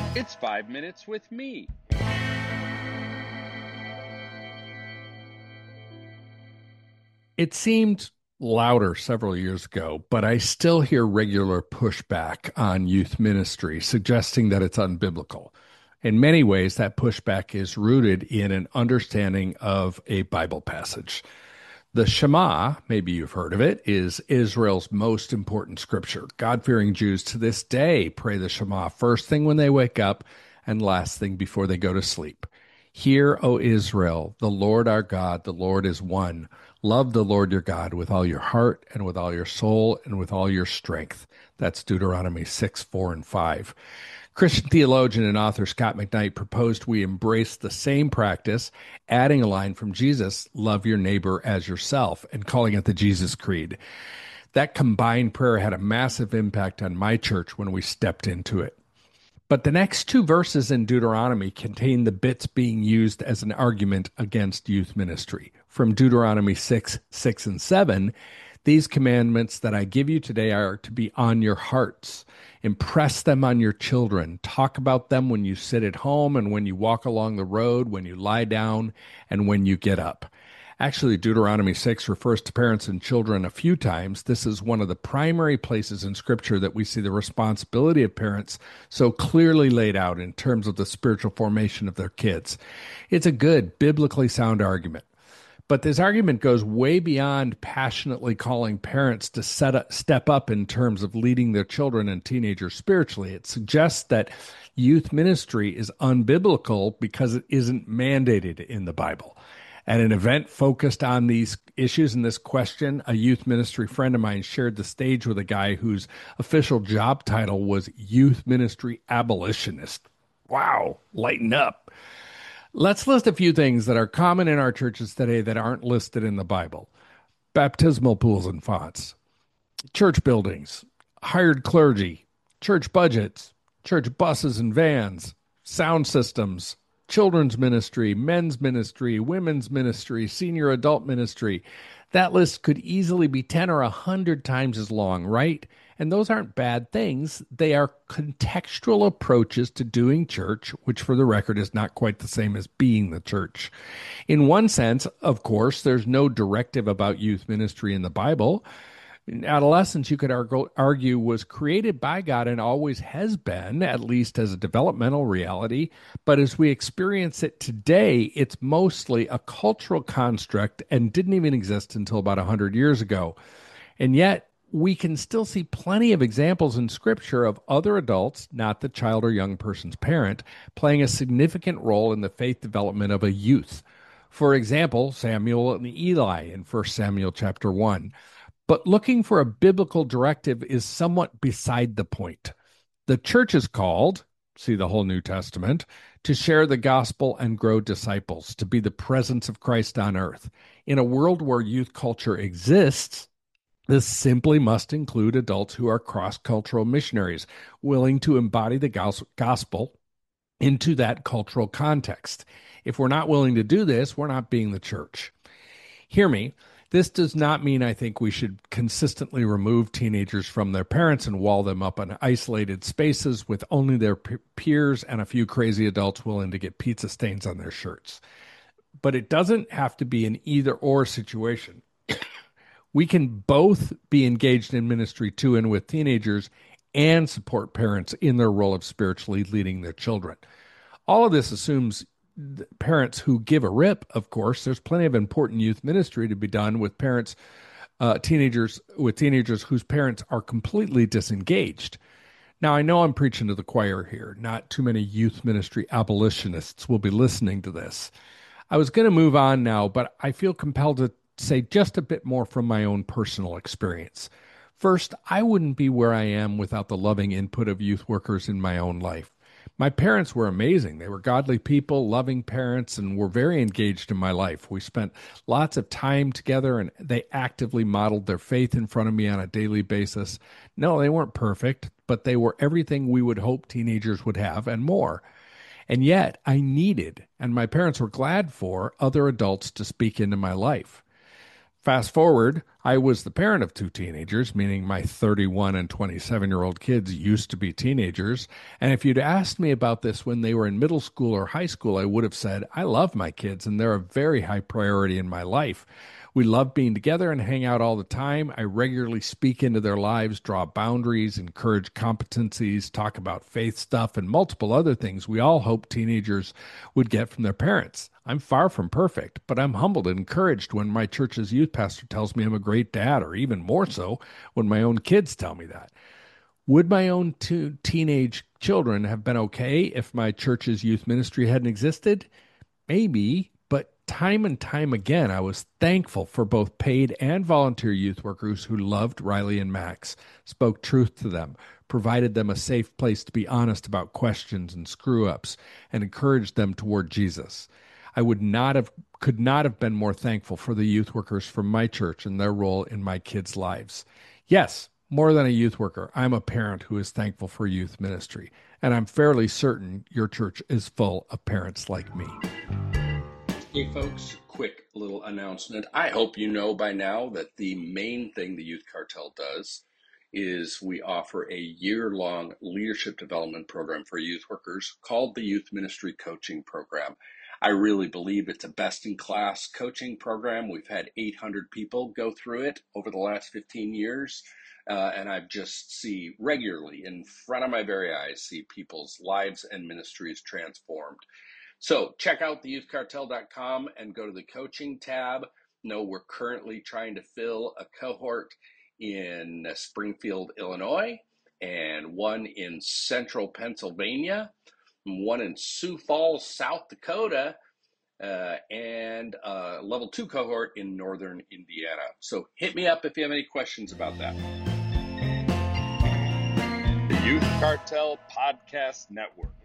It's 5 minutes with me. It seemed louder several years ago, but I still hear regular pushback on youth ministry, suggesting that it's unbiblical. In many ways, that pushback is rooted in an understanding of a Bible passage. The Shema, maybe you've heard of it, is Israel's most important scripture. God-fearing Jews to this day pray the Shema first thing when they wake up and last thing before they go to sleep. Hear, O Israel, the Lord our God, the Lord is one. Love the Lord your God with all your heart and with all your soul and with all your strength. That's Deuteronomy 6, 4, and 5. Christian theologian and author Scott McKnight proposed we embrace the same practice, adding a line from Jesus, love your neighbor as yourself, and calling it the Jesus Creed. That combined prayer had a massive impact on my church when we stepped into it. But the next two verses in Deuteronomy contain the bits being used as an argument against youth ministry. From Deuteronomy 6, 6, and 7, these commandments that I give you today are to be on your hearts. Impress them on your children. Talk about them when you sit at home and when you walk along the road, when you lie down, and when you get up. Actually, Deuteronomy 6 refers to parents and children a few times. This is one of the primary places in Scripture that we see the responsibility of parents so clearly laid out in terms of the spiritual formation of their kids. It's a good, biblically sound argument. But this argument goes way beyond passionately calling parents to step up in terms of leading their children and teenagers spiritually. It suggests that youth ministry is unbiblical because it isn't mandated in the Bible. At an event focused on these issues and this question, a youth ministry friend of mine shared the stage with a guy whose official job title was Youth Ministry Abolitionist. Wow, lighten up. Let's list a few things that are common in our churches today that aren't listed in the Bible. Baptismal pools and fonts, church buildings, hired clergy, church budgets, church buses and vans, sound systems, children's ministry, men's ministry, women's ministry, senior adult ministry. That list could easily be 10 or 100 times as long, right? And those aren't bad things. They are contextual approaches to doing church, which for the record is not quite the same as being the church. In one sense, of course, there's no directive about youth ministry in the Bible. Adolescence, you could argue, was created by God and always has been, at least as a developmental reality. But as we experience it today, it's mostly a cultural construct and didn't even exist until about 100 years ago. And yet, we can still see plenty of examples in Scripture of other adults, not the child or young person's parent, playing a significant role in the faith development of a youth. For example, Samuel and Eli in 1 Samuel chapter 1. But looking for a biblical directive is somewhat beside the point. The church is called, see the whole New Testament, to share the gospel and grow disciples, to be the presence of Christ on earth. In a world where youth culture exists, this simply must include adults who are cross-cultural missionaries, willing to embody the gospel into that cultural context. If we're not willing to do this, we're not being the church. Hear me. This does not mean I think we should consistently remove teenagers from their parents and wall them up in isolated spaces with only their peers and a few crazy adults willing to get pizza stains on their shirts. But it doesn't have to be an either-or situation. We can both be engaged in ministry to and with teenagers and support parents in their role of spiritually leading their children. All of this assumes parents who give a rip, of course. There's plenty of important youth ministry to be done with parents, teenagers whose parents are completely disengaged. Now, I know I'm preaching to the choir here. Not too many youth ministry abolitionists will be listening to this. I was going to move on now, but I feel compelled to say just a bit more from my own personal experience. First, I wouldn't be where I am without the loving input of youth workers in my own life. My parents were amazing. They were godly people, loving parents, and were very engaged in my life. We spent lots of time together, and they actively modeled their faith in front of me on a daily basis. No, they weren't perfect, but they were everything we would hope teenagers would have and more. And yet, I needed, and my parents were glad for, other adults to speak into my life. Fast forward, I was the parent of two teenagers, meaning my 31 and 27-year-old kids used to be teenagers. And if you'd asked me about this when they were in middle school or high school, I would have said, I love my kids and they're a very high priority in my life. We love being together and hang out all the time. I regularly speak into their lives, draw boundaries, encourage competencies, talk about faith stuff, and multiple other things we all hope teenagers would get from their parents. I'm far from perfect, but I'm humbled and encouraged when my church's youth pastor tells me I'm a great dad, or even more so when my own kids tell me that. Would my own two teenage children have been okay if my church's youth ministry hadn't existed? Maybe, but time and time again, I was thankful for both paid and volunteer youth workers who loved Riley and Max, spoke truth to them, provided them a safe place to be honest about questions and screw-ups, and encouraged them toward Jesus. I could not have been more thankful for the youth workers from my church and their role in my kids' lives. Yes, more than a youth worker, I'm a parent who is thankful for youth ministry, and I'm fairly certain your church is full of parents like me. Hey folks, quick little announcement. I hope you know by now that the main thing the Youth Cartel does is we offer a year-long leadership development program for youth workers called the Youth Ministry Coaching Program. I really believe it's a best-in-class coaching program. We've had 800 people go through it over the last 15 years, and I just see regularly in front of my very eyes, see people's lives and ministries transformed. So check out theyouthcartel.com and go to the coaching tab. No, we're currently trying to fill a cohort in Springfield, Illinois, and one in central Pennsylvania, one in Sioux Falls, South Dakota, and a level 2 cohort in northern Indiana. So hit me up if you have any questions about that. The Youth Cartel Podcast Network.